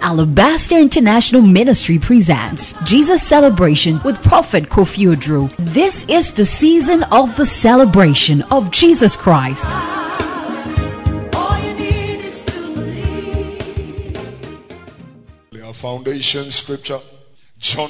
Alabaster International Ministry presents Jesus Celebration with Prophet Kofi Oduro. This is the season of the celebration of Jesus Christ. Our foundation scripture, John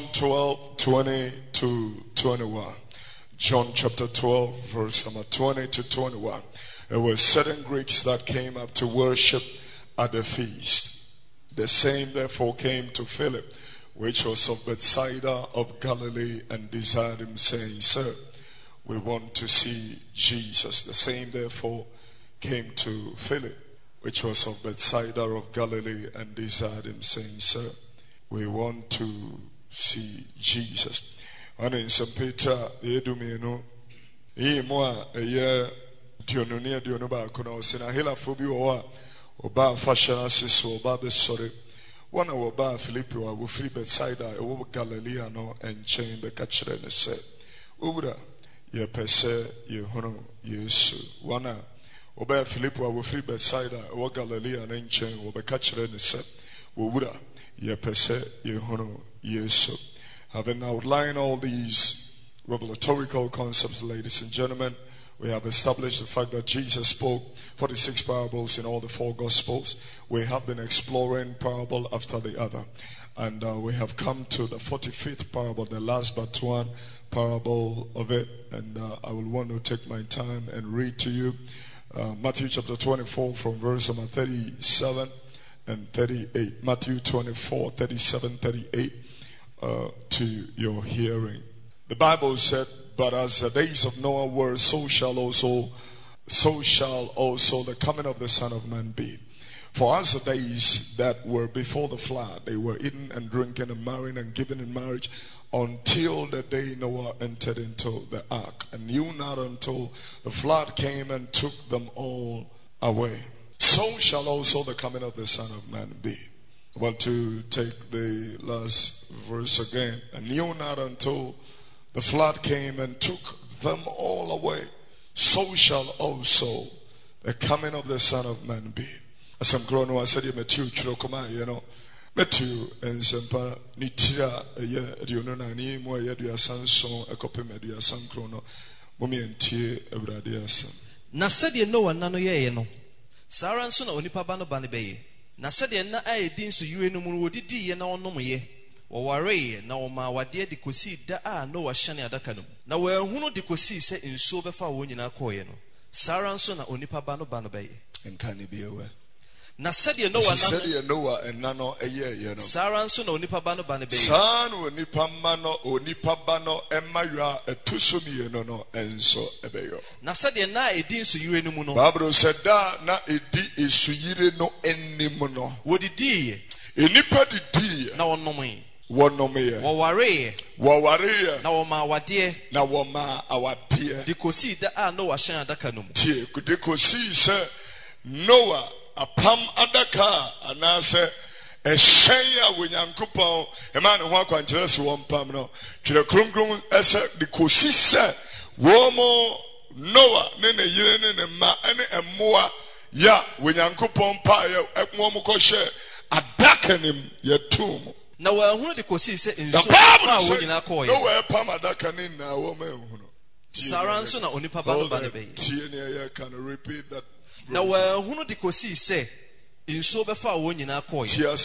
12:20-21. John chapter 12, verse number 20-21. There were certain Greeks that came up to worship at the feast. The same therefore came to Philip, which was of Bethsaida of Galilee, and desired him, saying, Sir, we want to see Jesus. The same therefore came to Philip, which was of Bethsaida of Galilee, and desired him, saying, Sir, we want to see Jesus. And in St. Peter, the Edumino, Moa, a year, Diononia Dionoba, Konosina, Hila Phobia, Oba fashion assist, Oba sorry. One of Oba Philippi, I will free Bethsaida, over Galileano, and chain the catcher and said, Ubra, ye pese, ye hono, yesu. One Oba Philippi, I will free Bethsaida, over Galilean and chain, over catcher and said, Ubra, ye pese, ye hono, yesu. Having outlined all these revelatorical concepts, ladies and gentlemen, we have established the fact that Jesus spoke 46 parables in all the 4 Gospels. We have been exploring parable after the other. And we have come to the 45th parable, the last but one parable of it. And I will want to take my time and read to you Matthew chapter 24 from verse number 37 and 38. Matthew 24, 37, 38 to your hearing. The Bible said, but as the days of Noah were, so shall also the coming of the Son of Man be. For as the days that were before the flood, they were eating and drinking and marrying and giving in marriage until the day Noah entered into the ark, and knew not until the flood came and took them all away. So shall also the coming of the Son of Man be. I want to take the last verse again. And knew not until the flood came and took them all away. So shall also the coming of the Son of Man be. As I'm growing, I said, Matthew, Matthew, and Sempa, Nitira, a year, Dionani, more Yadia Sanson, a copy Media San Chrono, Mummy and Tea, a Bradias. Nasadia no one nano ye no. Saran son only Pabano Banibay. Nasadia na I din so you no more did ye no no ye. Or worry, now my wadia de cosi da no was shani adakano. Now where who de cosi say in so before when you are coyeno. Saran son only Pabano Banabay. And can you be aware? Nasadia no one said you know and nano a year, you know. Saran son only Pabano Banabay. San only Pamano or Nipabano and Maya a tusumi no and so a bayo. Nasadia na a din so you no muno. Babro said da na a di is suyire no any mono. What did ye? A nipa di no no me. One no me. Waware. Na woma wadie. Na woma awadie. Dikosi da no washan adaka no mu. Tie dikosi se Noah apam adaka anase ehyen a Onyankopon e ma ne ho akwankyere se won pam no. Twere krongkron ese dikosi se womo Noah ne ne yire ne ne ma ene emmoa ya Onyankopon pa ya ekwo ko hye adaka nim yetum. Now, who the cosi say in the Bible when you call no way Pamadakanin now woman. Saransona only Papa Banabay. Can repeat that. Now, who the cosi say in so before when you call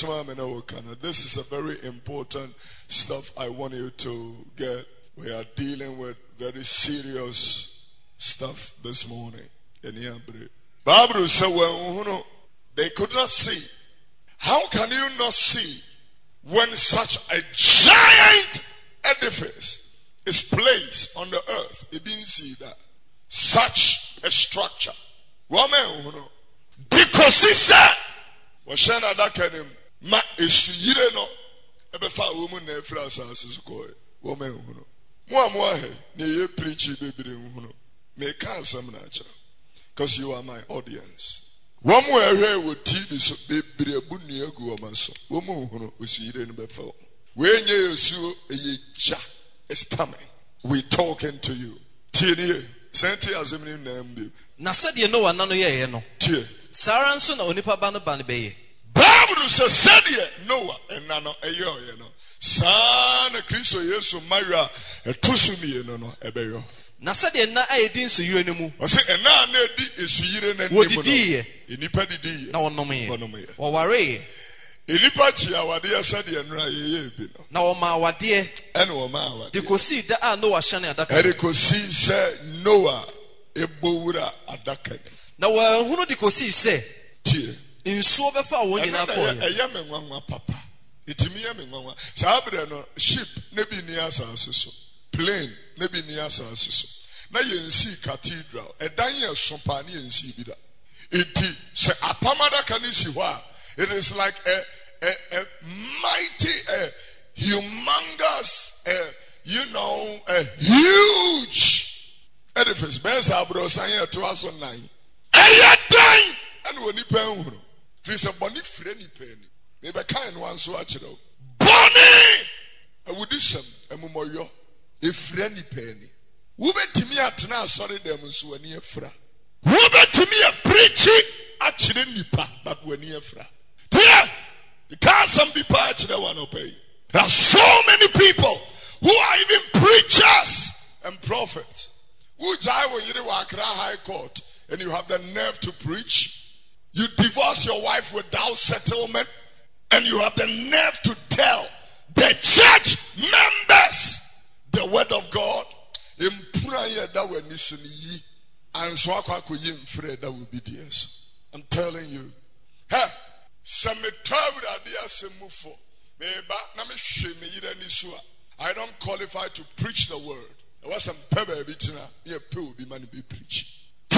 this is a very important stuff I want you to get. We are dealing with very serious stuff this morning. Bible said when they could not see. How can you not see? When such a giant edifice is placed on the earth, you didn't see that. Such a structure. Because he said, Washana Dakanim, Ma is Yireno, Ebefa woman, Efras, woman, Moamoe, near preachy baby, make some nature. Because you are my audience. One more area with TV so be a bunny go amaso. Woman who see it before. When you see a is coming, we talking to you. Tini, senti azimini name. Nasadi no one nano ye no. Saranson onipa bano banibeye. Bible so said Noah and nano eyo no. San Kristo Yesu Mara etusumi no ebeyo. Na said na ayedi nsuyire no mu. O say na na edi esuyire na nemu no. Enipa didi. Na wonomye. Wo ware. Enipa chi awade said enra yeye bi no. Na wo ma awade. Ene wo ma awade. De kosi da a Noah hyane adaka. Ere kosi se Noah ebowura adaka. Na wo hunu de kosi se tie. Insuo befa wo nyina ko. Eya me nwanwa papa. Itimi ya me nwanwa. Sa abre no ship ne bi ni asase so. Plane ne bi ni asase so. Na yensi cathedral. Edan ye sopa ne yensi bi da. Iti se apamada kanisi hwa. It is like a mighty, humongous, a huge edifice. Besa abro sanya 2009. Ayadan and when you pay Tris a bonny friendly penny. Maybe kind one so actually. Bonnie! I would do some a memorial, a friendly penny. Who bet to me at now, sorry, them so near fra. Who bet to me a preaching actually nipa, but when near fra. Yeah, you can't some people actually want to pay. There are so many people who are even preachers and prophets who die when you do Accra High Court and you have the nerve to preach. You divorce your wife without settlement and you have the nerve to tell the church members the word of God. I'm telling you. Hey, I don't qualify to preach the word. There was some pebble be money be preach.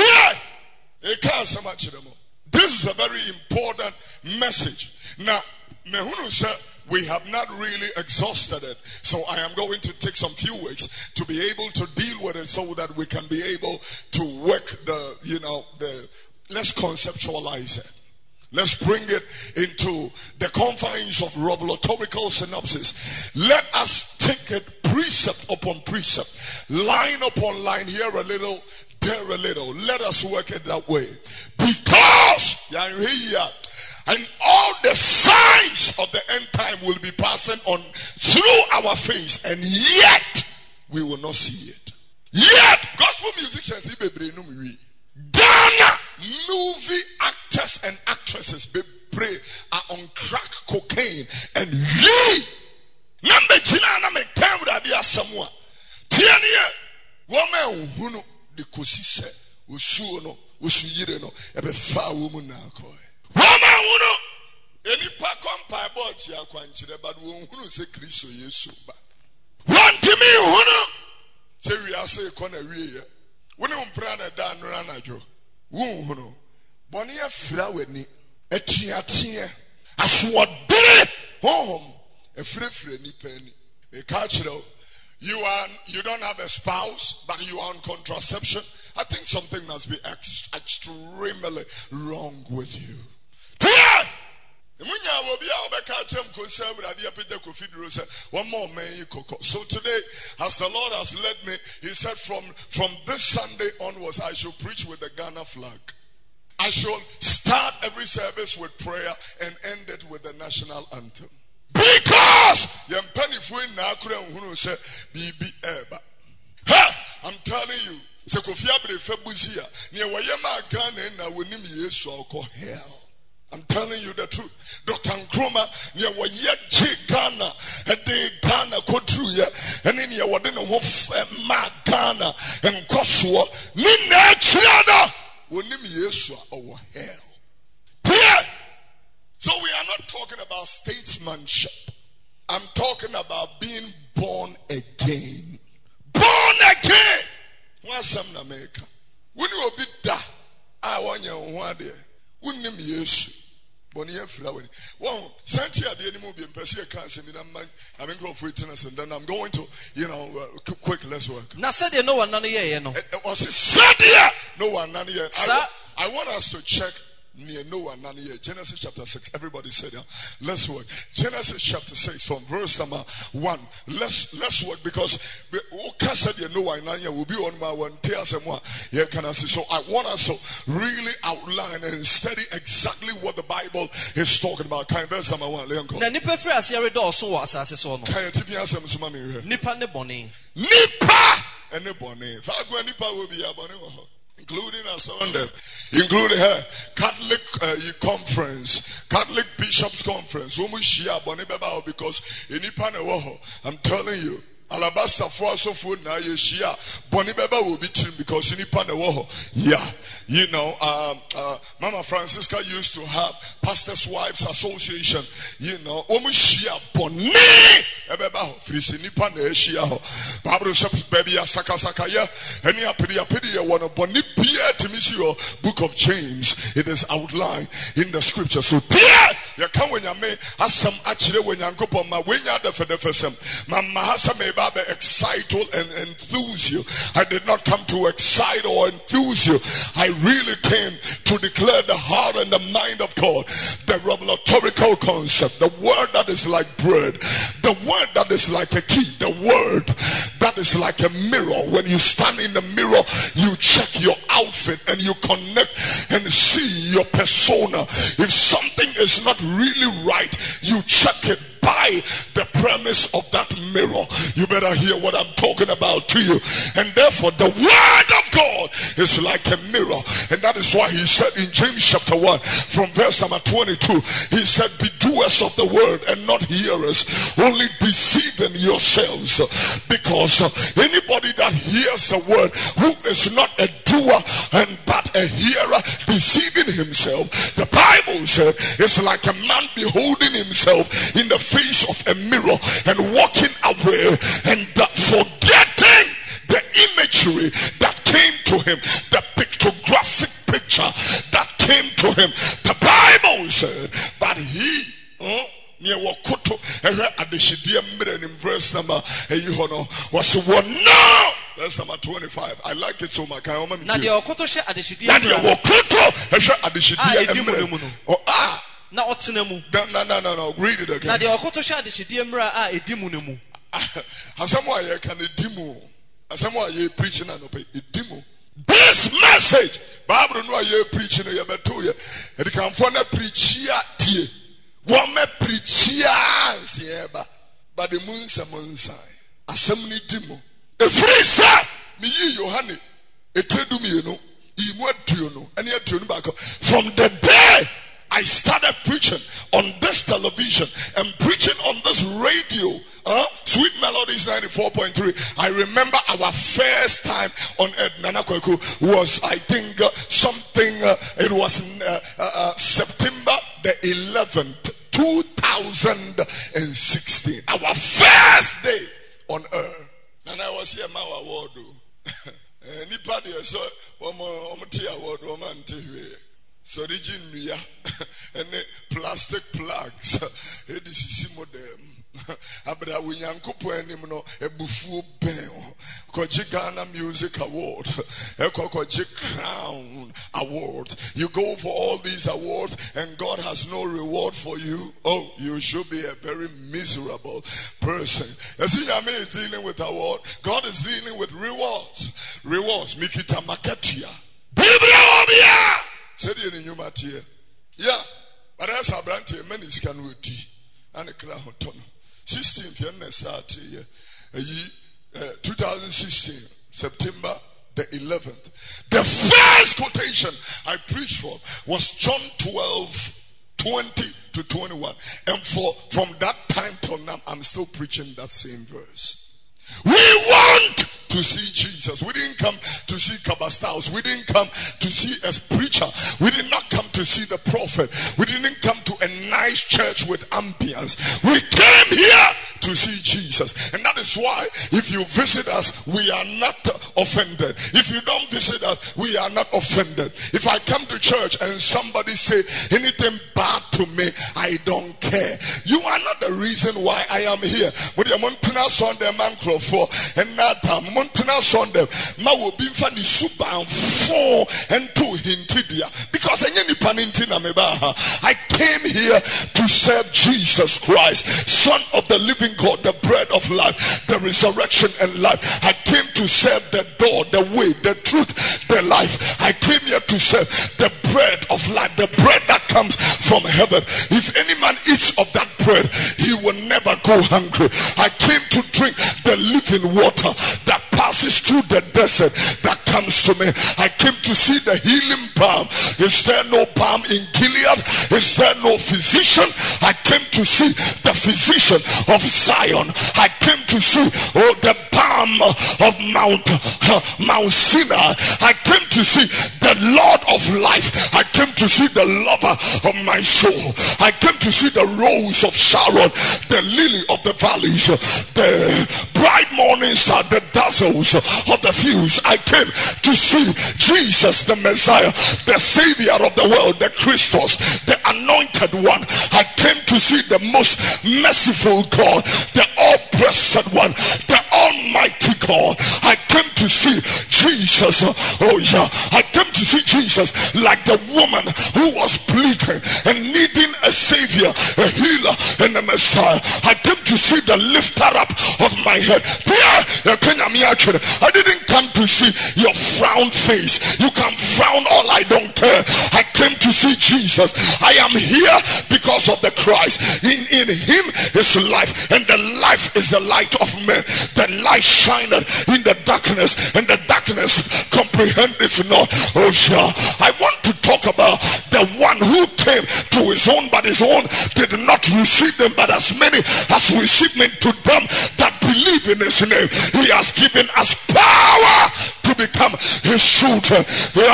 This is a very important message. Now, we have not really exhausted it, so I am going to take some few weeks to be able to deal with it so that we can be able to work let's conceptualize it. Let's bring it into the confines of revelatorical synopsis. Let us take it precept upon precept, line upon line, here a little, there a little. Let us work it that way. Because and all the signs of the end time will be passing on through our face, and yet we will not see it. Yet, gospel musicians, Ghana movie actors and actresses are on crack cocaine, and ye number China me camera dia samwa tiania woman hunu de kosi se osuo no osuyire no ebe fa wo mu na akoy woman hunu enipa kompa bochi akwanchire but wo hunu se Kristo Yesu ba wantimi hunu se wi ase ko na wiye woni umpra na da nra na jo wo hunu boni afira wani atiatie aswodere hom efrefre ni pani e cultural. You don't have a spouse, but you are on contraception. I think something must be extremely wrong with you. One more man. So today, as the Lord has led me, he said from this Sunday onwards, I shall preach with the Ghana flag. I shall start every service with prayer and end it with the national anthem. Because I'm telling you, I'm telling you the truth. Dr. Nkrumah, Ghana, Ghana go through ya, and in your wadina Ghana and Kosua, Nina Chiana, Winim Yesua over hell. So we are not talking about statesmanship. I'm talking about being born again. Born again. What's some in America? When you will be da, I want you one day. Wouldn't name Yesu. Bonnie flower. Well, Santia the enemy will be in Persia cancer. I'm in growth witness, and then I'm going to, quick, let's work. Now said no one none here, It was said here, no one none here. I want us to check near Noah, Genesis chapter 6. Everybody said, yeah. Let's work. Genesis chapter 6 from verse number 1. Let's work because Noah will be on my one. So I want us to really outline and study exactly what the Bible is talking about. Can verse number 1? Nipa and the bonnet. Nipa will be a bonnet. Including us on them, including her Catholic conference, Catholic Bishops Conference. Because I'm telling you, Alabaster for so food na yeshia Bonnie Beba will be trim because in Ipanewoho. Yeah, you know, Mama Francisca used to have Pastors' Wives Association. You know, Omushia Bonnie Ebeba Frisinipa Neshia Bible Shops Baby Sakasakaya any apedia one of Bonnie Pierre Timisio Book of James. It is outlined in the scripture. So dear you come when you may have some actually when you go on my when you the first Mama Hasame excite and enthuse you. I did not come to excite or enthuse you. I really came to declare the heart and the mind of God, the revelatorical concept, the word that is like bread, the word that is like a key, the word that is like a mirror. When you stand in the mirror, you check your outfit and you connect and see your persona. If something is not really right, you check it by the premise of that mirror. You better hear what I'm talking about to you. And therefore the word of God is like a mirror. And that is why he said in James chapter 1 from verse number 22, he said, be doers of the word and not hearers, only deceiving yourselves. Because anybody that hears the word who is not a doer and but a hearer, deceiving himself, the Bible said it's like a man beholding himself in the face of a mirror and walking away and forgetting the imagery that came to him, the pictographic picture that came to him. The Bible said, but he in verse number was verse number 25. I like it so much. No, read it again. Preaching and this message, Bible no ye preaching ye beto ye. It can for na preachia tie. Wo me preachia ansieba. But the moon samonsa. Asem ni dimo. E free sir, me yi Yohane. E tredu me no. Imu atuo no. Ene atuo no back. From the day I started preaching on this television and preaching on this radio, Sweet Melodies 94.3. I remember our first time on Nana Kweku was, I think, it was September the 11th, 2016. Our first day on earth. And I was here, my award. Anybody saw award, woman TV. So region we and plastic plugs. It is modem. Abra winyankopo enim no ebufu ben. Koji Ghana Music Award. Koji Crown Award. You go for all these awards and God has no reward for you. Oh, you should be a very miserable person. Yame is dealing with award. God is dealing with rewards. Rewards. Mikita Makatia. Biblia Obia. Said you in Yumatia. Yeah, but as a branch, many scan with tea and a crown ton. 16th year, 2016, September the 11th. The first quotation I preached for was John 12:20-21. And from that time till now, I'm still preaching that same verse. We want to see Jesus. We didn't come to see Kabastaus. We didn't come to see a preacher. We did not come to see the prophet. We didn't come to a nice church with ambience. We came here to see Jesus. And that is why if you visit us, we are not offended. If you don't visit us, we are not offended. If I come to church and somebody say anything bad to me, I don't care. You are not the reason why I am here. But the Montana Sunday man for and not Montana Sunday, ma will be funny super and 4 and 2 hintidia. Because I came here to serve Jesus Christ, Son of the living God, the bread of life, the resurrection and life. I came to serve the door, the way, the truth, the life. I came here to serve the bread of life, the bread that comes from heaven. If any man eats of that bread, he will never go hungry. I came to drink the living water that passes through the desert that comes to me. I came to see the healing balm. Is there no balm in Gilead? Is there no physician? I came to see the physician of Zion. I came to see the balm of Mount Sinai. I came to see the Lord of life. I came to see the lover of my soul. I came to see the rose of Sharon, the lily of the valleys, the bright morning star, the dazzles of the fields. I came to see Jesus the Messiah, the Savior of the world, the Christos, the anointed one. I came to see the most merciful God, the all-breasted one, the almighty God. I came to see Jesus. I came to see Jesus like the woman who was bleeding and needing a savior, a healer, and a Messiah. I came to see the lifter up of my head. I didn't come to see your frown face. You can frown all, I don't care. I came to see Jesus. I am here because of the Christ. In him is life, and the life is the light of men. The light shineth in the darkness, and the darkness comprehend it not. I want to talk about the one who came to his own, but his own did not receive them. But as many as received him, to them that believe in his name, he has given us power to become his children,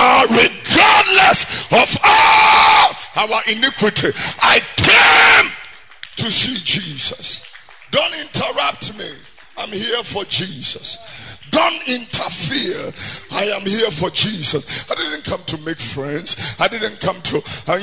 regardless of all our iniquity. I came to see Jesus. Don't interrupt me. I'm here for Jesus. Don't interfere. I am here for Jesus. I didn't come to make friends. I didn't come to,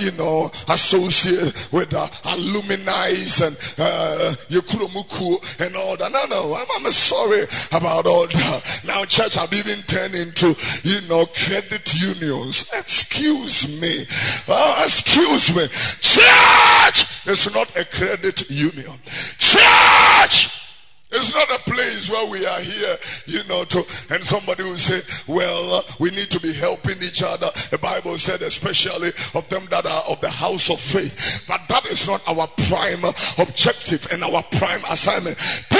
associate with alumni and Yukulumuku and all that. No. I'm sorry about all that. Now church have even turned into, credit unions. Excuse me. Excuse me. Church is not a credit union. Church! It's not a place where we are here, and somebody will say, well, we need to be helping each other. The Bible said especially of them that are of the house of faith. But that is not our prime objective and our prime assignment.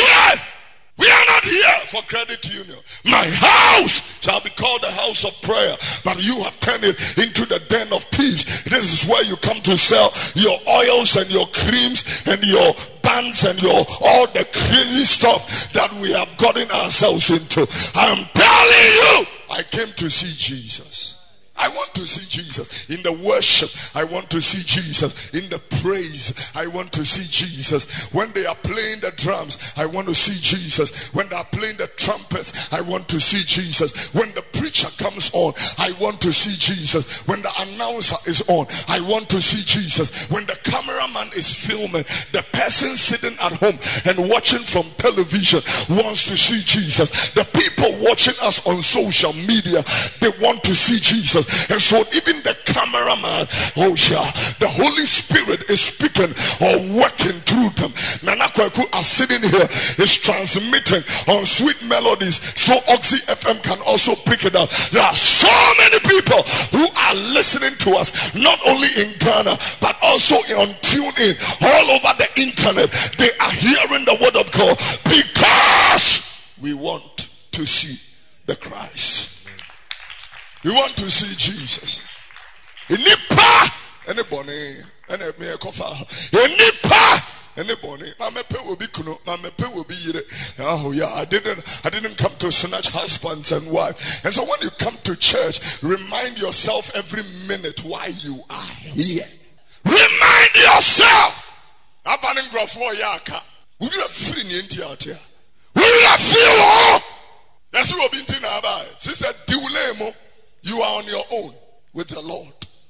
We are not here for credit union. My house shall be called the house of prayer, but you have turned it into the den of thieves. This is where you come to sell your oils and your creams and your bands and all the crazy stuff that we have gotten ourselves into. I am telling you, I came to see Jesus. I want to see Jesus in the worship. I want to see Jesus in the praise. I want to see Jesus when they are playing the drums. I want to see Jesus when they are playing the trumpets. I want to see Jesus when the preacher comes on. I want to see Jesus when the announcer is on. I want to see Jesus when the cameraman is filming. The person sitting at home and watching from television wants to see Jesus. The people watching us on social media, they want to see Jesus. And so even the cameraman, the Holy Spirit is speaking or working through them. Nana Kwaku are sitting here, is transmitting on Sweet Melodies, so Oxy FM can also pick it up. There are so many people who are listening to us, not only in Ghana, but also on TuneIn, all over the internet. They are hearing the word of God because we want to see the Christ. We want to see Jesus. Inipa anybody me kofa. Inipa anybody. Mamepe will be kuno. Mamepe will be yire. Oh yeah, I didn't come to snatch husbands and wives. And so when you come to church, remind yourself every minute why you are here. Remind yourself. Abaningrofo yaka. We are free in the we are feel. That's what we've been about. Sister Diulemo, you are on your own with the Lord.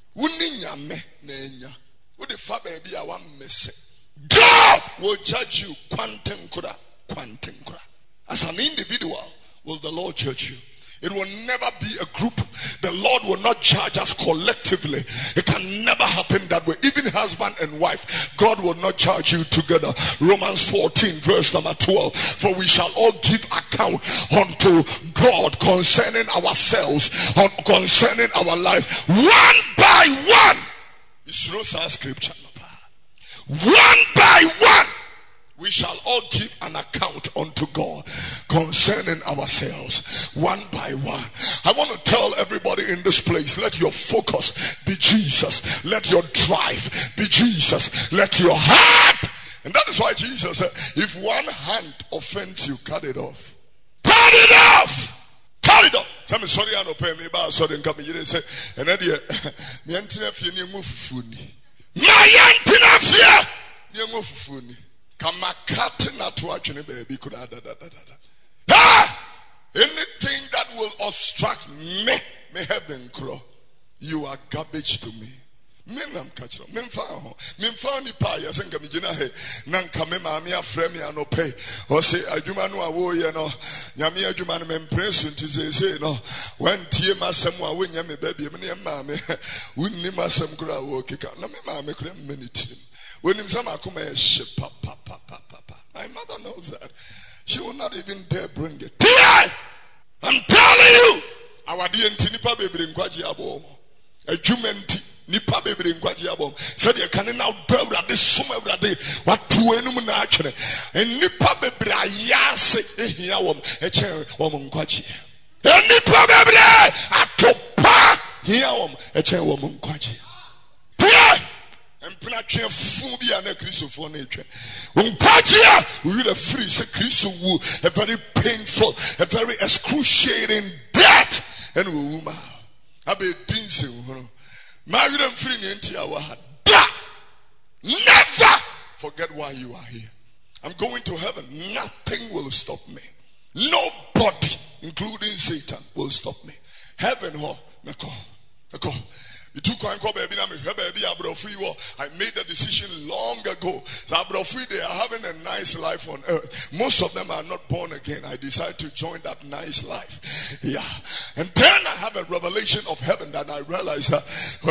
God will judge you. As an individual, will the Lord judge you? It will never be a group. The Lord will not judge us collectively. It can never happen that way. Even husband and wife, God will not judge you together. Romans 14 verse number 12. For we shall all give account unto God concerning ourselves, concerning our lives, one by one. It's no such scripture. One by one. We shall all give an account unto God concerning ourselves, one by one. I want to tell everybody in this place, let your focus be Jesus. Let your drive be Jesus. Let your heart. And that is why Jesus said, if one hand offends you, cut it off. Cut it off! Cut it off! Some sorry, I don't pay me, but sorry, come here and say, and then the antenna fear near move funny. My antenna fear near move funny. Anything that will obstruct me heaven crow, you are garbage to me. Menam catcher, Memfani Paya, Sankamijina, Nankame Mamia Fremia no pay, or say Ajumanu Awoyano, Yamia Juman Mempress, to say no, when Tiema Samwa win Yami baby, Mammy, wouldn't name us some grow, kick out, no mammy, minute. When him some akume ship, papa. My mother knows that. She will not even dare bring it. I'm telling you. Our dear Nipa baby in Kwajiabo. A jumenti Nipa baby in Kwajiabo. Said you can now build at this summer day. What two enum naturally. And Nipa baby ayase ehiawom eche woman Kwaji. And Nipa baby atopa hiawom eche woman Kwaji. And Pinache Fubia and a Christopher nature. When Pajia, we will have free, say Christo, a very painful, a very excruciating death. And we will have a dancing. Married and free into our heart. Never forget why you are here. I'm going to heaven. Nothing will stop me. Nobody, including Satan, will stop me. Heaven, oh, Nako. I made the decision long ago. So they are having a nice life on earth. Most of them are not born again. I decided to join that nice life. Yeah. And then I have a revelation of heaven that I realized that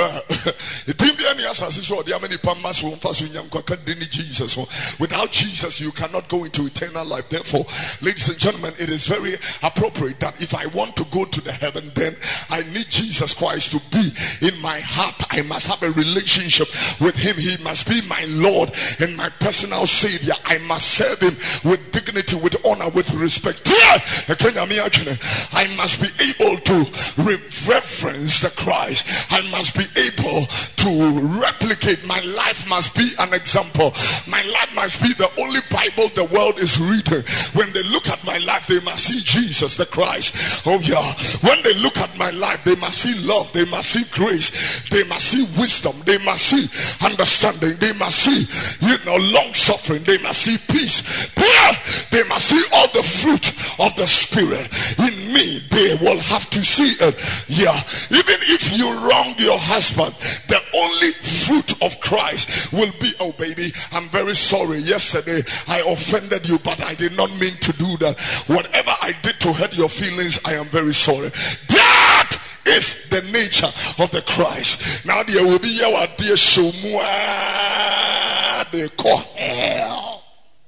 without Jesus you cannot go into eternal life. Therefore, ladies and gentlemen, it is very appropriate that if I want to go to the heaven, then I need Jesus Christ to be in my heart. I must have a relationship with him. He must be my Lord and my personal Savior. I must serve him with dignity, with honor, with respect. I must be able to reverence the Christ. I must be able to replicate. My life must be an example. My life must be the only Bible the world is reading. When they look at my life, they must see Jesus the Christ. Oh yeah. When they look at my life, they must see love. They must see grace. They must see wisdom. They must see understanding. They must see, long suffering. They must see peace. They must see all the fruit of the Spirit in me. They will have to see it. Yeah. Even if you wrong your husband, the only fruit of Christ will be, oh baby, I'm very sorry. Yesterday I offended you, but I did not mean to do that. Whatever I did to hurt your feelings, I am very sorry. That is the nature of the Christ. Now there will be our dear Shomua. They call hell.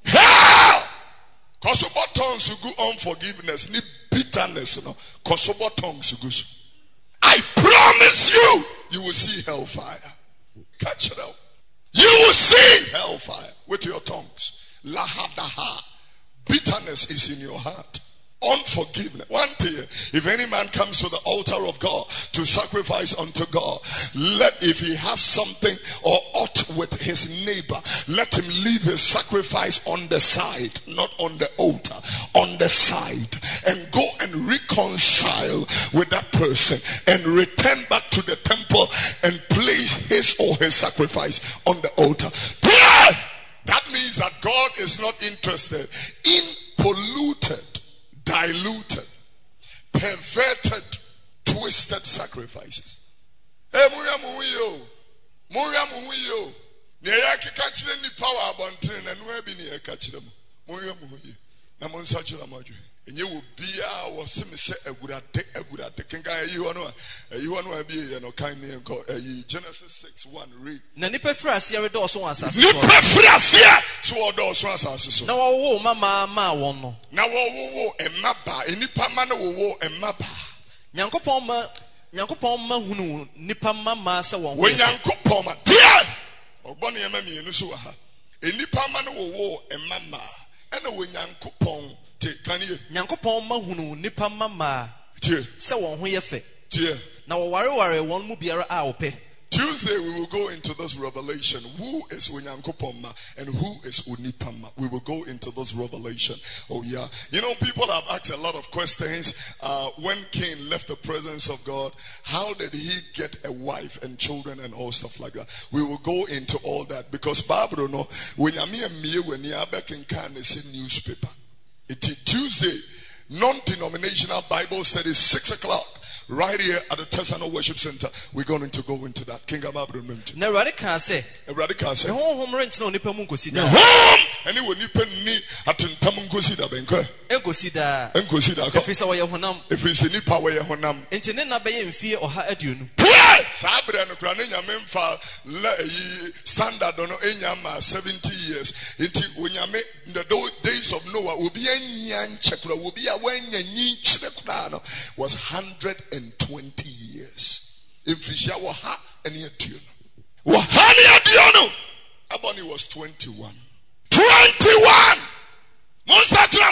Cause about tongues to go unforgiveness, need bitterness, Cause about tongues to go. I promise you, you will see hellfire. Catch it out. You will see hellfire with your tongues. Lahadaha. Bitterness is in your heart. Unforgiveness. One thing, if any man comes to the altar of God to sacrifice unto God, if he has something or aught with his neighbor, let him leave his sacrifice on the side, not on the altar, on the side, and go and reconcile with that person and return back to the temple and place his or her sacrifice on the altar. That means that God is not interested in polluted, diluted, perverted, twisted sacrifices. Hey, Muriamu, Niaki catching the power of Bontin and Webby near catching them. Muriamu, Namon Sajula Maju. And you will be our Simis, a good taking guy. You want to be an kindly and call Genesis 6:1. Read. Nanipefras, your doors was as so those ones. Now, oh, Mamma, one. Now, a mappa, any pamana will a mappa. Yankopoma, who Nipama Massa one. When Yankopoma, dear, or Bonnie and Mammy and Suha, any pamana will a mamma, and when Yankopon. Nyankopon hunu nipa mama se won ho yefe na wo ware won mu biara a ope. Tuesday we will go into this revelation. Who is Nyankopon and who is Unipama? We will go into this revelation. Oh yeah. You know, people have asked a lot of questions. When Cain left the presence of God, how did he get a wife and children and all stuff like that? We will go into all that because Bible no when you back in newspaper. It's Tuesday, non-denominational Bible study, 6 o'clock, right here at the Tesano Worship Center. We're going to go into that. King Ababro Memti. Na radical say. The home rent no nipa mun kosida. Home and it will nipa ni atuntam nkosida benko. Enkosida. Efisa wa yehonam. Efisa nipa wa yehonam. Enti ne na beye mfie oha aduonu. Sabre no kra ne nyame mfa standard no enyama 70 years. Enti onyame in the days of Noah obi anyan chekura obi a wanya nyin chekura no was 120 years. In Fisha waha eni aduonu. Wahani aduonu. Aboni was 21. 21. Monsatra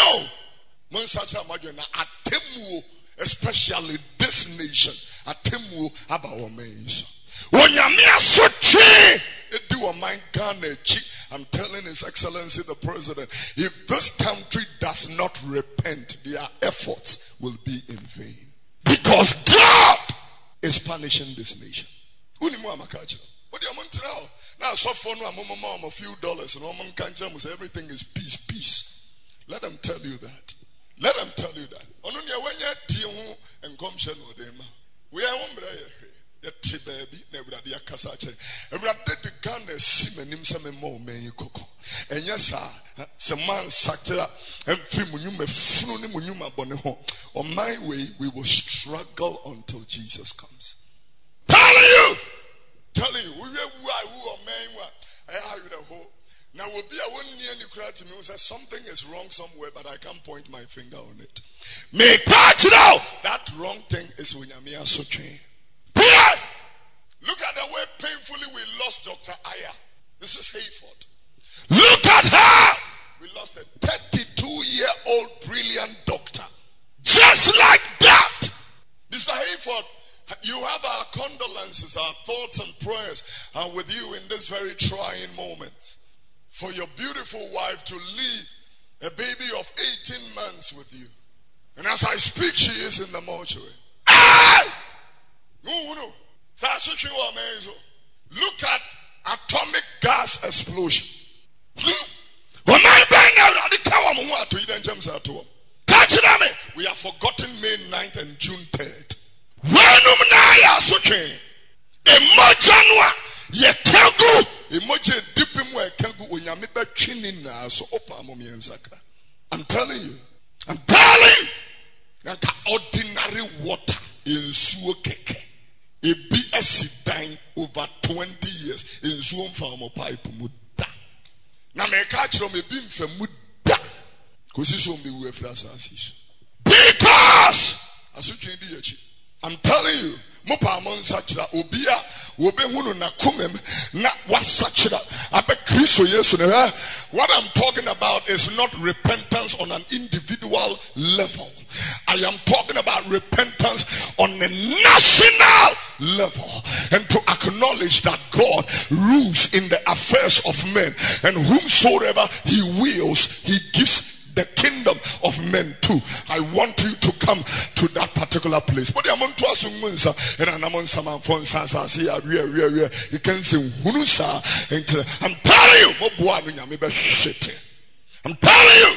magio na atemu, especially this nation. Atemu about means. Onyamia sochi edu o man Ghana chi. I'm telling His Excellency the President, if this country does not repent, their efforts will be in vain. Because God is punishing this nation. Unimu amakacha. What do you want to know? Now so for no a few dollars and woman can't say everything is peace, peace. Let them tell you that. Let them tell you that. Onunya when you and come share no dem. We are one the baby, never the Akasache. Every day the gun is simming some more men coco. And yes, sir, some man sakura and free munuma funny munuma boneho. On my way, we will struggle until Jesus comes. Telling you, who are man, I have you the whole. Now will be a one near the crowd to me who says something is wrong somewhere, but I can't point my finger on it. Make catch it out. That wrong thing is when you're so trained. Look at the way painfully we lost Dr. Aya. This is Hayford. Look at her. We lost a 32-year-old brilliant doctor. Just like that. Mr. Hayford, you have our condolences, our thoughts and prayers are with you in this very trying moment. For your beautiful wife to leave a baby of 18 months with you. And as I speak, she is in the mortuary. Hey! No. Look at atomic gas explosion. We have forgotten May 9th and June 3rd. I'm telling you. Ordinary water in Suokeke. A BSC dying over 20 years in Zoom farm pipe muda. Na me catch from a beam for muda. Because I'm telling you, Mopa Monsachra, Obia, Obehunu Nakumem, not wasachra, Abe Christo Yesu. What I'm talking about is not repentance on an individual level. I am talking about repentance on a national level, and to acknowledge that God rules in the affairs of men, and whomsoever He wills, He gives the kingdom of men too. I want you to come to that particular place. But I'm telling you, I'm telling you.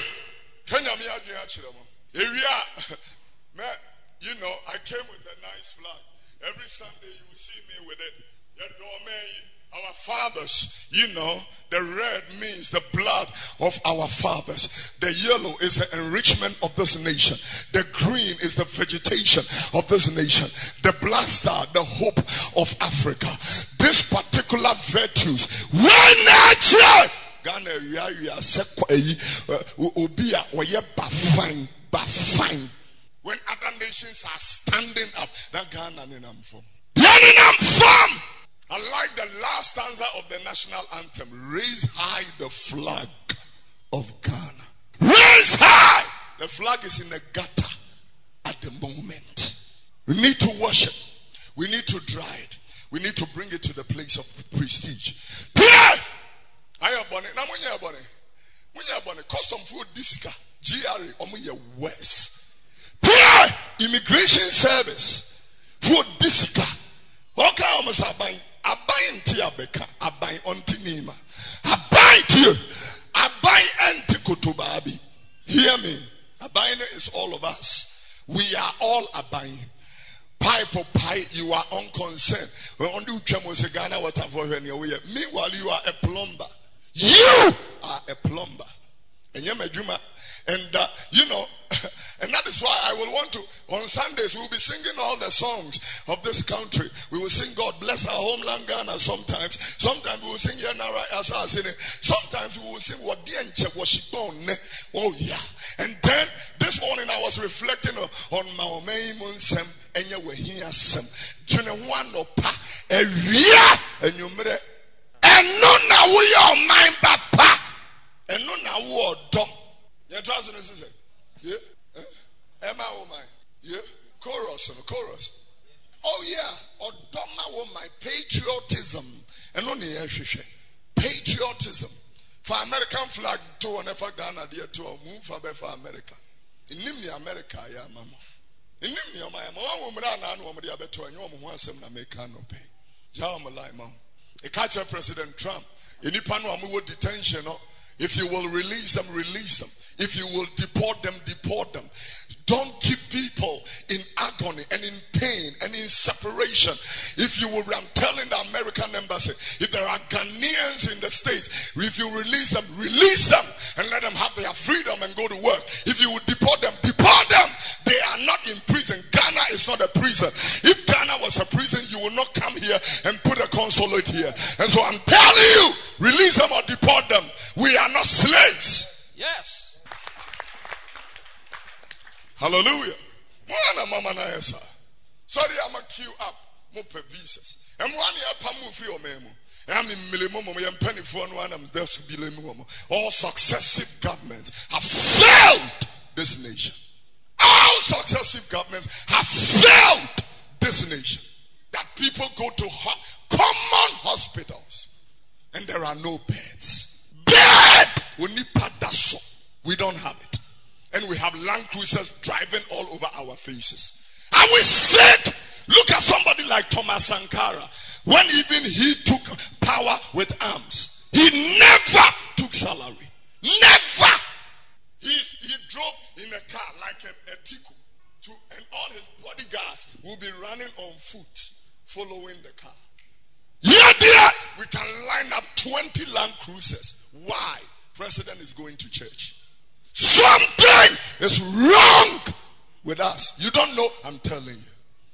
You know, I came with a nice flag. Every Sunday you will see me with it. Our fathers, you know, the red means the blood of our fathers. The yellow is the enrichment of this nation. The green is the vegetation of this nation. The black star, the hope of Africa. This particular virtues, when nature Ghana we are obia oye bafine. When other nations are standing up, that Ghana ninam form. I like the last stanza of the national anthem. Raise high the flag of Ghana. Raise high! The flag is in the gutter at the moment. We need to worship. We need to dry it. We need to bring it to the place of prestige. Custom food disca. GRA omuye West. Immigration service. Food disca. Okay, almost abayin ti abeka, abayin onti nima, abayin ti you, abayin enti kutubabi. Hear me. Abayin is all of us. We are all abayin. Pie, you are unconcerned. Meanwhile, you are a plumber. You are a plumber. And you know, and that is why I will want to, on Sundays, we will be singing all the songs of this country. We will sing God Bless Our Homeland Ghana sometimes. Sometimes we will sing Yanara Asasine. Sometimes we will sing Wadienche Washibone. Oh yeah. And then this morning I was reflecting on Maomei Munsem Enya Wehia Sem. Junewano Pa Evia and you made and no now we are mine papa. And no now we are dog. Yeah, yeah. Emma woman. Yeah. Chorus. Oh yeah. Odoma woman. Patriotism. And only patriotism. For American flag to whenever Ghana dear to move for America. In Nimni America, yeah, mama. In Nimni my woman and woman the other to and you want some American no pay. Jamalai mom. A catcher President Trump. In Ipano Amu detention. If you will release them, release them. If you will deport them, deport them. Don't keep people in agony and in pain and in separation. If you will, I'm telling the American embassy, if there are Ghanaians in the States, if you release them and let them have their freedom and go to work. If you will deport them, deport them. They are not in prison. Ghana is not a prison. If Ghana was a prison, you will not come here and put a consulate here. And so I'm telling you, release them or deport them. We are not slaves. Yes. Hallelujah. Sorry, I'm a queue up. Mope visas. And 1 year pamu free or memo. I'm in Milimomo, I'm penny for one, I'm there to be Limomo. All successive governments have failed this nation. All successive governments have failed this nation. That people go to common hospitals and there are no beds. Bed! We don't have it. And we have Land Cruisers driving all over our faces. And we said, look at somebody like Thomas Sankara. When even he took power with arms, he never took salary. Never. He drove in a car like a tiku. And all his bodyguards will be running on foot, following the car. Yeah, dear, we can line up 20 Land Cruisers. Why? President is going to church. Something is wrong with us. You don't know, I'm telling you.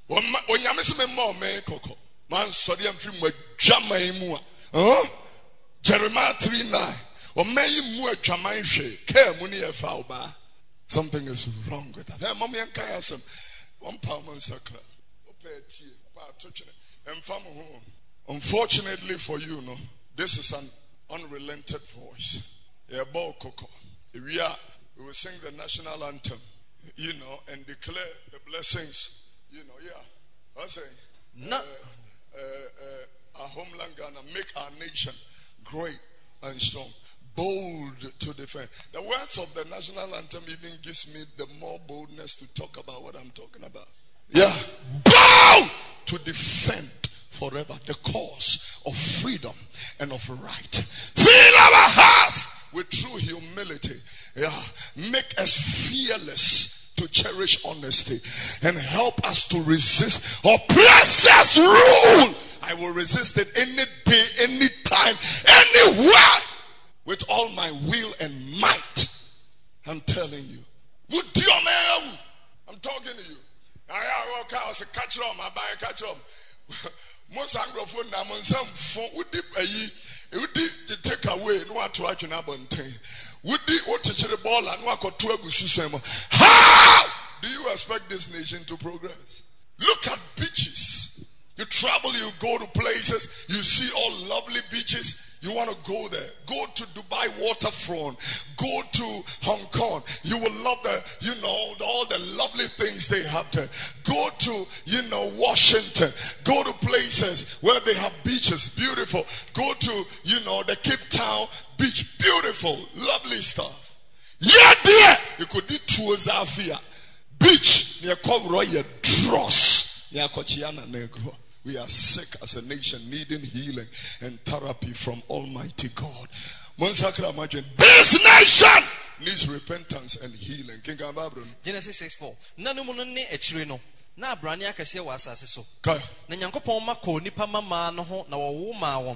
Jeremiah 3:9. Something is wrong with us. Unfortunately for you, no, this is an unrelented voice. We will sing the national anthem, you know, and declare the blessings, you know, yeah. I say, our homeland Ghana, make our nation great and strong. bold to defend. The words of the national anthem even gives me the more boldness to talk about what I'm talking about. Yeah. Bold to defend forever the cause of freedom and of right. Fill our hearts with true humility. Yeah. Make us fearless to cherish honesty and help us to resist oppressors' rule. I will resist it any day, any time, anywhere, with all my will and might. I'm telling you. I'm talking to you. I catch them. I buy a catch them. Most anglophone namonsan phone would take away no what to actually abontain. Would what to the ball and walk or to a bushisemo. How do you expect this nation to progress? Look at beaches. You travel, you go to places, you see all lovely beaches. You want to go there. Go to Dubai waterfront. Go to Hong Kong. You will love all the lovely things they have there. Go to, Washington. Go to places where they have beaches. Beautiful. Go to, the Cape Town beach. Beautiful. Lovely stuff. Yeah, dear. You could do tours Afia. Beach. Near Kovroya Dross. Near Kochiana Negro. We are sick as a nation, needing healing and therapy from Almighty God. Imagine, this nation needs repentance and healing. Genesis 6:4. Nanumuno ne echire no. Na abrane akase wa asase so. Na Nyankopon mako nipa mama no ho na wo ma won.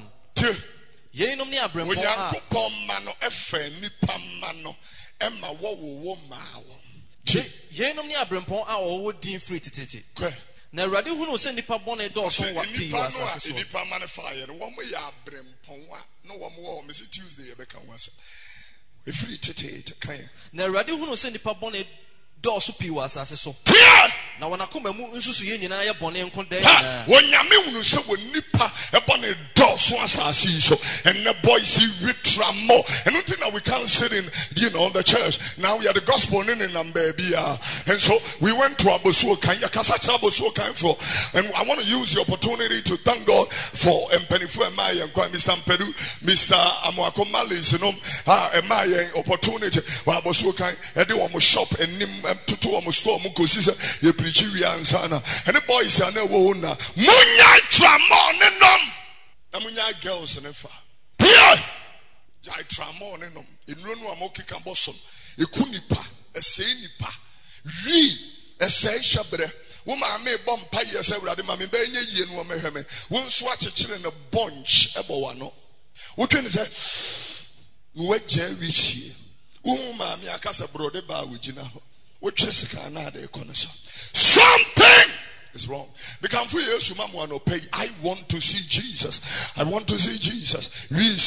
Yeinom ne abrempon a. Nyankopon ma no efe nipa ma no ema wo ma won. Yeinom ne abrempon a wo din free tititi. Na Awurade hu no se nipa bone dɔɔso wa pii wa asase so. Nipa manify no wɔn yɛ abrempɔn a no wɔn wɔ Mr. Tuesday yɛbɛka wasa. Efiri tete kan. Na Awurade hu no se nipa bone dɔɔso pii wa asase so. Na wɔn akoma mu nsusu yɛ nyinaa yɛ bɔne nko dan nyinaa. Wɔn nyame hu no se wɔn nipa ɛbɔne dɔɔso asase yi so. And the boys he retramo. And until now we can't sit in the church. Now we are the gospel in baby. And so we went to Abosuo Kan Yakasatra Abosuo Kan for. And I want to use the opportunity to thank God for Mpenifu Emaya and Mr. Mpedu, Mr. Amoako Malis, Emaya opportunity. Wa Abosuo Kan edi omo shop and nim tutu omo store mo kosisa ye preach wi ansana. And the boys are na wo na munya tramo ne nom. Na munya girls ne fa. Jai tramo ne nom. Inunu amoki kamboson. Ekunipa, esenipa. Ri eseshabre. Woma me bompa yes Awurade ma me benye yie no mehweme. Wo nso akekere ne bunch ebowa no. Wotwe say we gya wisie. Wo ma me akasa brode ba wogina ho. Wotwe sika na ade kono so. Something is wrong. I want to see Jesus. I want to see Jesus.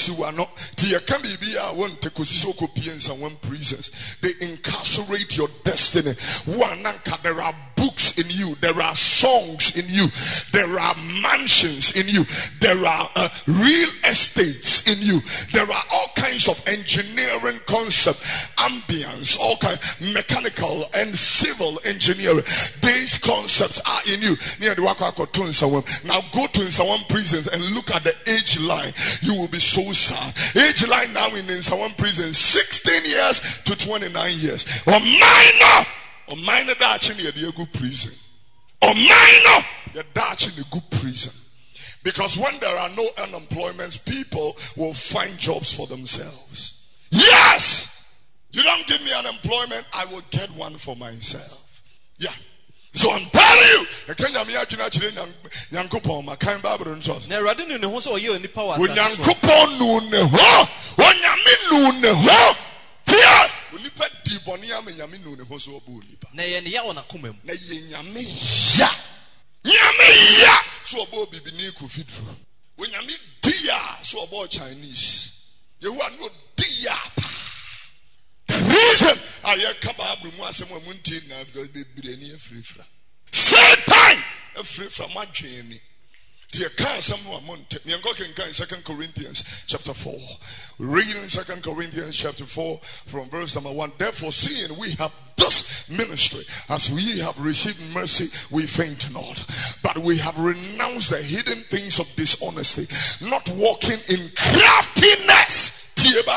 One prisons. They incarcerate your destiny. There are books in you. There are songs in you. There are mansions in you. There are real estates in you. There are all kinds of engineering concepts, ambience, all kinds, mechanical and civil engineering. These concepts are in you. Now go to Nsawam prisons and look at the age line. You will be so sad. Age line now in Nsawam prison, 16 years to 29 years. Or minor that's in a good prison. Or minor that's in a good prison. Because when there are no unemployments, people will find jobs for themselves. Yes! You don't give me unemployment, I will get one for myself. Yeah. So I'm telling you, I can't Yankupon, my kind Bible and so. Never didn't know so you in the power. When Yankupon noon, when Yamin noon, fear, when you pet Diboniam and Yamin noon, who's so booty. Nay, and Yawana Kumem, Nay, Yami, Yami, so a Bobby beneath Kufidru. When Yami, dear, so about Chinese, you want no dear. The reason I come up with one someone muntin now because be free from Satan free from my journey. The account someone monte. You go can 2 Corinthians chapter 4. Reading 2 Corinthians chapter 4 from verse number 1. Therefore, seeing we have this ministry, as we have received mercy, we faint not. But we have renounced the hidden things of dishonesty, not walking in craftiness.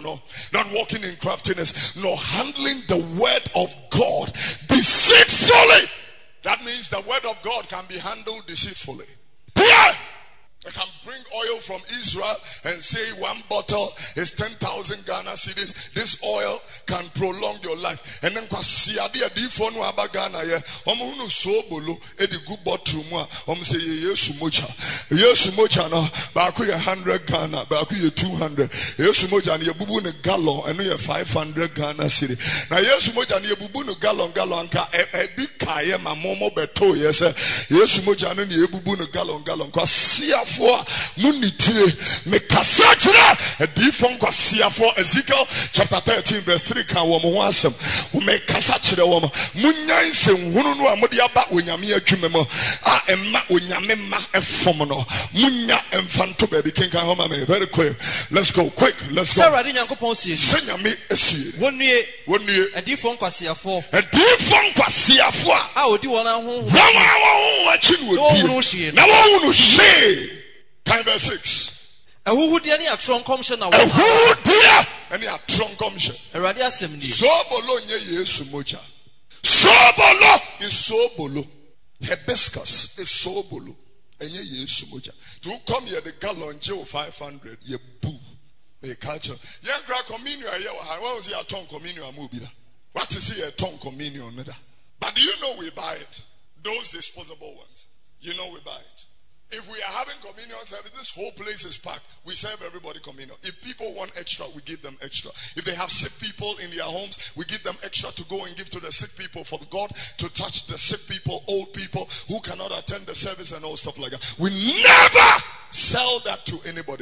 not walking in craftiness, nor handling the word of God deceitfully. That means the word of God can be handled deceitfully. Yeah. I can bring oil from Israel and say 1 bottle is 10,000 Ghana cedis. This oil can prolong your life. And then kwasiade adifo no aba Ghana ye. Omo hunu so bolo e di good bottle mu a omo say Yesu mocha. Yesu mocha no ba ku ye 100 Ghana, ba ku ye 200. Yesu mocha ne bubu ne gallon eno ye 500 Ghana cedi. Na Yesu mocha ne bubu ne gallon ka e bi kaye ma momo beto ye say Yesu mocha no ne bubu ne gallon kwasia for munitire me kasachira edifo kwasia for Ezekiel chapter 13 verse 3 kan wo mo ho asem wo me kasachira wo munyan se nhunu no amode aba onyame atwumem a emma onyame ma efom no munya emfanto baby king kan homa me very quick. Let's go quick, let's go. Sarah nyankopon sie senyame esie wonue edifo kwasia for a odi wona ho wa achi no odi na wo no she. Time verse 6. Who did any a trunk commission? Who did any a trunk commission? A radio assembly. Sobolo nye Yesu moja. Sobolo is sobolo. Hibiscus is sobolo. And ye Yesu moja. To come here the gallon Joe 500. Ye boo. Ye culture. Ye grab communion. What was your tongue communion? What is it a tongue communion? But do you know we buy it? Those disposable ones. You know we buy it. If we are having communion service, this whole place is packed. We serve everybody communion. If people want extra, we give them extra. If they have sick people in their homes, we give them extra to go and give to the sick people for God to touch the sick people, old people who cannot attend the service and all stuff like that. We never sell that to anybody.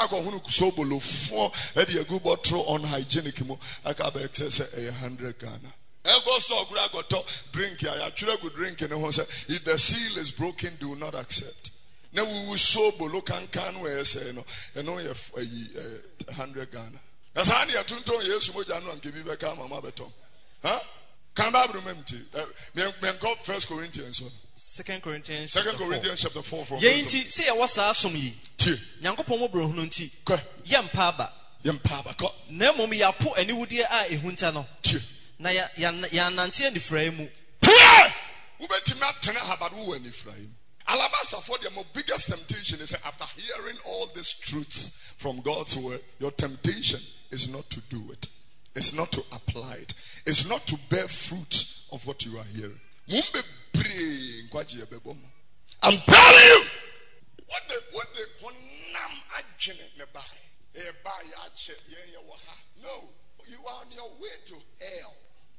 Unhygienic. I can be 100 Ghana. Drink. If the seal is broken, do not accept. Now we will so bolo can we say no, and only 100 Ghana. That's how you tunto Yesu moja no anke bi beka mama beton. Huh? Can I remember me go 1 Corinthians 2 Corinthians chapter 4 from Yenti say was asom yi. Nyankopon mo bro hunu nti. Yempa ba ko. Na mom ya po ani wudie a ehunta no. Na ya nante ani frame mu. Ubetimi atena habadu wo ani frame. Alabaster for the biggest temptation is after hearing all these truths from God's word, your temptation is not to do it. It's not to apply it. It's not to bear fruit of what you are hearing. I'm telling you, what the no, you are on your way to hell.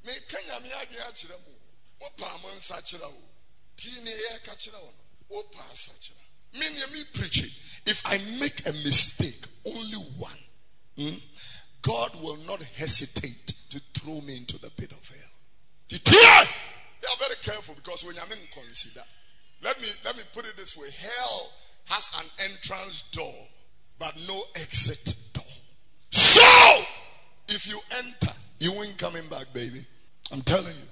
Me preaching. If I make a mistake, only one, God will not hesitate to throw me into the pit of hell. They are very careful because when you're in consider. Let me put it this way: hell has an entrance door, but no exit door. So if you enter, you ain't coming back, baby. I'm telling you.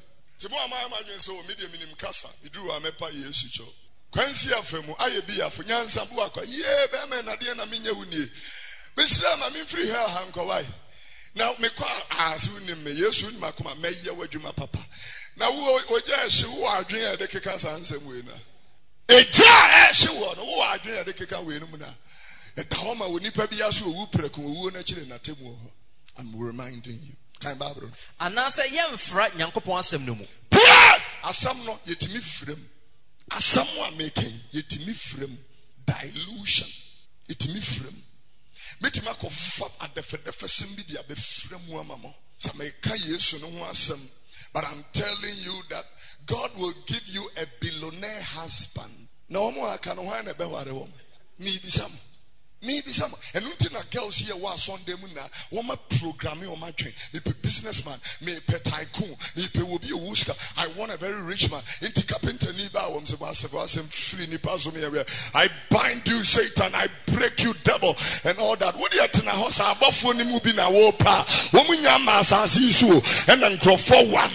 Kwansi afemu ayebi afu nyansa bu akwa ye be me na de na menye wuni besira ma me free hell hankowai na me kwa asu ni me Yesu ni makoma meye wadwuma papa na wo oja ehye wo adwen ya de keka sansem we na eja ehye wo no wo adwen ya de keka we no mu na e da ho ma woni pa bi aso owu preko owu na kire na temu ho. I'm reminding you kan babro anasa yemfra nyankopon asem no mu asam no yetimi frem. As someone making yetimi frame dilution, yetimi frame. Metima ko fap at the first media be frame wa mama. So me ka Yesu no ho asem. But I'm telling you that God will give you a billionaire husband. Na omo aka no hwan na be ware wo. Me bisam. And until na girls here was Sunday muna, woma programming on my train. Me pe businessman, me pe tycoon, me pe will be a wuska. I want a very rich man. Inti kapinta niba wam free nipa zomi area. I bind you, Satan. I break you, devil, and all that. What you at na house? Abafo ni mubi na wopa. Womunya masasi isu. And then grow forward.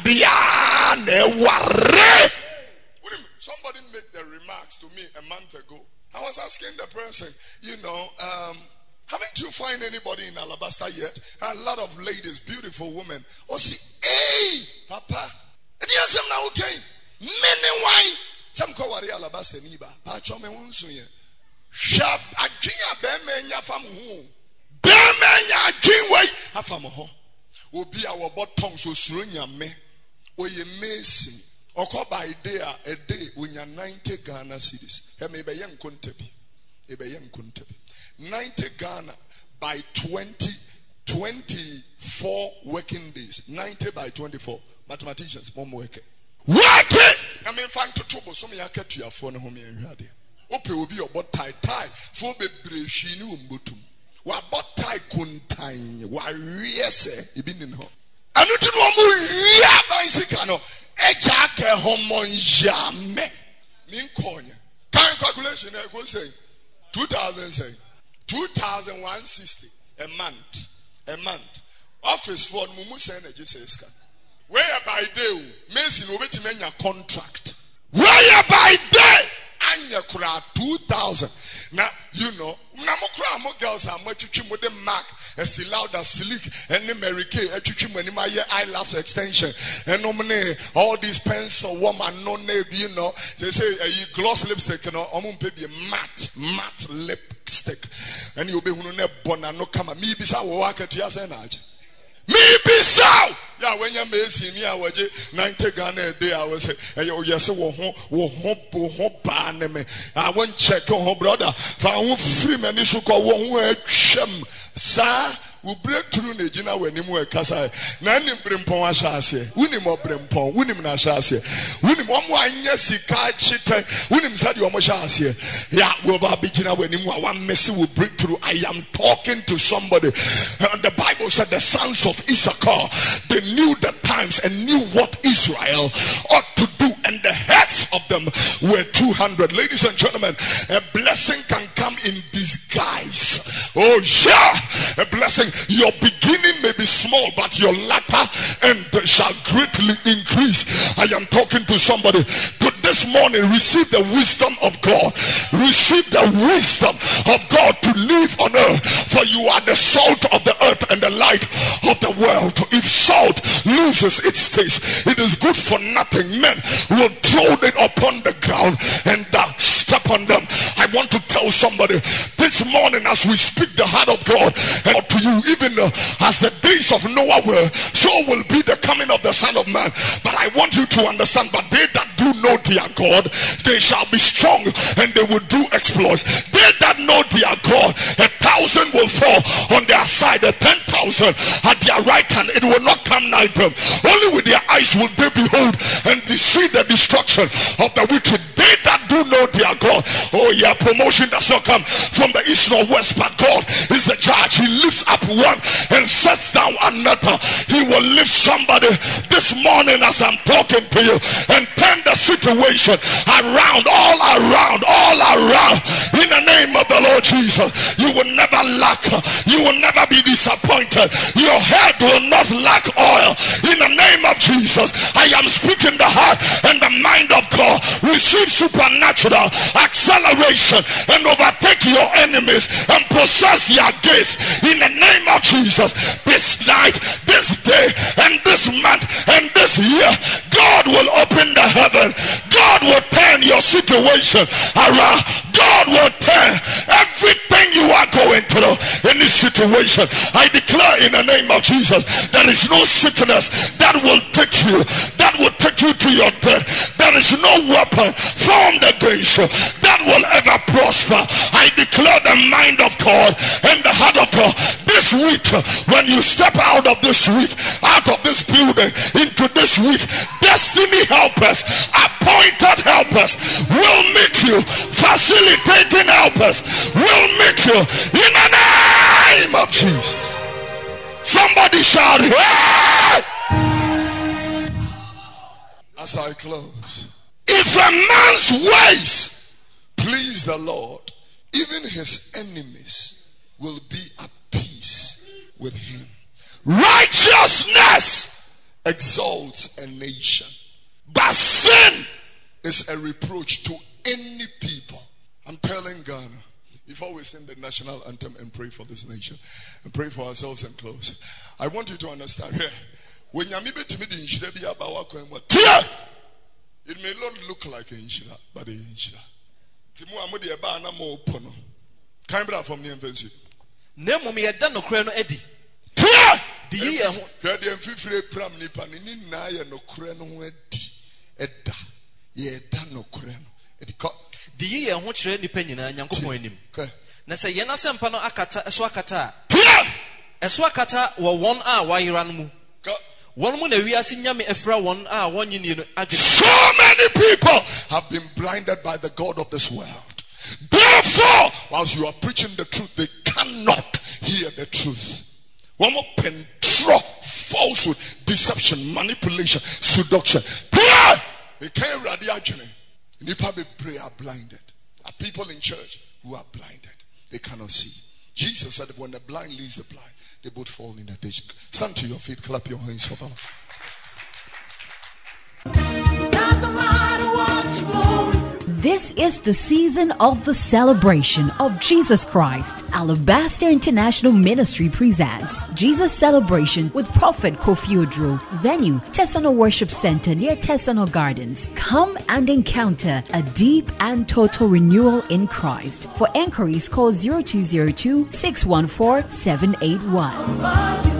Somebody made the remarks to me a month ago. I was asking the person, Haven't you find anybody in Alabaster yet? A lot of ladies, beautiful women. Oh, see, hey, Papa. And yes, I'm now okay. Many wine. Some call worry Alabaster Niba. Pachome Wunsuye. Sharp, a junior Bemenya from whom? Bemenya, Jinway, a from home. Will be our bottom so soon, me. Or you may see. Or call by a day when you're 90 Ghana cities. He may be young Kuntebi. He be young Kuntebi. 90 Ghana by 24 working days. 90 by 24. Mathematicians, mom work. Work it! I mean, find to trouble. Some of you get to your phone home and you had it. Open will be your bot tie for the breshinu umbutum. What bot tie kuntain? What yes, ibin in home. And you know, ya bicycle. Ejake homon jame. Min konya. Current calculation, I go say 2000 say 2,160 a month. Office for Mumu Energy says, where by day, Mason will be a contract. Where by day, and you cry 2,000. Now, you know, more girls are much with the mark, as loud as sleek, and the Mary Kay, a chichim when my eyelash extension, and nominate all these pencil woman, no name, you know, they say a gloss lipstick, and baby matte lipstick, and you'll be born and no come at me, beside walk at your senage. Me be so. Yeah, when you're missing me, I was 90 Ghana a day. I was say, oh yes, I won't check on her brother. For I won't free man, you should call one sir. We break through the Gina when you were Casa. Nanim Brimpon Ashase, Winim or Brimpon, Winim Nashase, Winim one Yesika Chita, Winim said you Mashase. Yeah, we'll be Gina when you one messy will break through. I am talking to somebody. The Bible said the sons of Issachar, they knew the times and knew what Israel ought to do, and the heads of them were 200. Ladies and gentlemen, a blessing can come in disguise. Oh, yeah, a blessing. Your beginning may be small, but your latter end shall greatly increase. I am talking to somebody. But this morning, receive the wisdom of God. Receive the wisdom of God to live on earth. For you are the salt of the earth and the light of the world. If salt loses its taste, it is good for nothing. Men will throw it upon the ground and step on them. I want to tell somebody this morning, as we speak the heart of God and to you, even as the days of Noah were, so will be the coming of the Son of Man. But I want you to understand, but they that do know their God, they shall be strong and they will do exploits. They that know their God, 1,000 will fall on their side, 10,000 at their right hand, it will not come nigh them. Only with their eyes will they behold and see the destruction of the wicked. They that do know their God. Oh yeah, promotion does not come from the east nor west, but God is the judge. He lifts up one and sets down another. He will lift somebody this morning as I'm talking to you and turn the situation around, all around. In the name of the Lord Jesus, you will never lack. You will never be disappointed. Your head will not lack oil. In the name of Jesus, I am speaking the heart and the mind of God. Receive supernatural acceleration and overtake your enemies and possess their gates. In the name of Jesus, this night, this day, and this month, and this year, God will open the heaven. God will turn your situation around. God will turn everything you are going through in this situation. I declare in the name of Jesus, there is no sickness that will take you to your death. There is no weapon formed against you that will ever prosper. I declare the mind of God and the heart of God. This week, when you step out of this week, out of this building, into this week, destiny helpers, appointed helpers will meet you. Facilitating helpers will meet you in the name of Jesus. Somebody shout, hey! As I close, if a man's ways please the Lord, even his enemies will be at peace with him. Righteousness exalts a nation, but sin is a reproach to any people. I'm telling Ghana, Before we sing the national anthem and pray for this nation and pray for ourselves and close, I want you to understand here. When you meet me, it may not look like an inshira, but an inshira. Timu amudi eba na mo pono. Kind bra from the infancy. Nemo me yada no kure no edi. Tia! Di ye ho. Hwɛ de mfifire pram nipa ni na ye no kure no ho edi. Eda. Ye da no kure no. Edi ko. Di ye ho kyerɛ nipa nyina Nyankopɔn anim. Na sɛ yɛn asɛmpa no akata ɛso akata. Tia! Ɛso akata wɔ wɔn a wayera no mu. One mu na wiase nyame efra wɔn a wɔnyi ni no adwene. So many people have been blinded by the god of this world. Therefore, whilst you are preaching the truth, they cannot hear the truth. One more pentro, falsehood, deception, manipulation, seduction. They can't radiate. Nipa be pray are blinded. Are people in church who are blinded. They cannot see. Jesus said, when the blind leads the blind, they both fall in the ditch. Stand to your feet, clap your hands for God. This is the season of the celebration of Jesus Christ. Alabaster International Ministry presents Jesus Celebration with Prophet Kofi Odro. Venue, Tesano Worship Center near Tesano Gardens. Come and encounter a deep and total renewal in Christ. For enquiries, call 0202 614 781.